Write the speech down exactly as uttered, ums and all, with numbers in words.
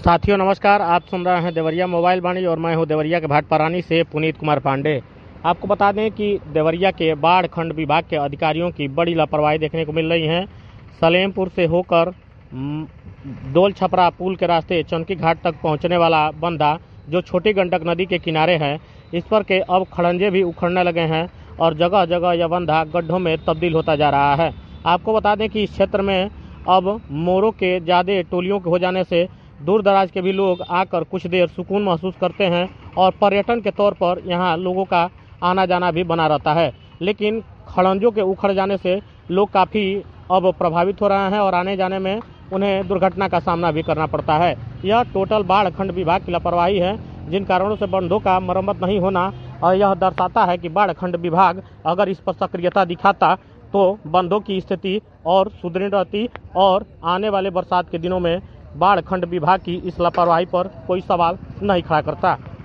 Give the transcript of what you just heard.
साथियों नमस्कार। आप सुन रहे हैं देवरिया मोबाइल वाणी और मैं हूं देवरिया के भाटपारानी से पुनीत कुमार पांडे। आपको बता दें कि देवरिया के बाढ़ खंड विभाग के अधिकारियों की बड़ी लापरवाही देखने को मिल रही है। सलेमपुर से होकर दोल छपरा पुल के रास्ते चौनकी घाट तक पहुंचने वाला बंधा जो छोटी गंडक नदी के किनारे है, इस पर के अब खड़ंजे भी उखड़ने लगे हैं और जगह जगह यह बंधा गड्ढों में तब्दील होता जा रहा है। आपको बता दें कि इस क्षेत्र में अब मोरों के ज़्यादा टोलियों के हो जाने से दूर दराज के भी लोग आकर कुछ देर सुकून महसूस करते हैं और पर्यटन के तौर पर यहाँ लोगों का आना जाना भी बना रहता है। लेकिन खड़ंजों के उखड़ जाने से लोग काफ़ी अब प्रभावित हो रहे हैं और आने जाने में उन्हें दुर्घटना का सामना भी करना पड़ता है। यह टोटल बाढ़ खंड विभाग की लापरवाही है, जिन कारणों से बंधों का मरम्मत नहीं होना, और यह दर्शाता है कि बाढ़ खंड विभाग अगर इस पर सक्रियता दिखाता तो बंधों की स्थिति और सुदृढ़ रहती और आने वाले बरसात के दिनों में बाढ़ खंड विभाग की इस लापरवाही पर कोई सवाल नहीं खड़ा करता।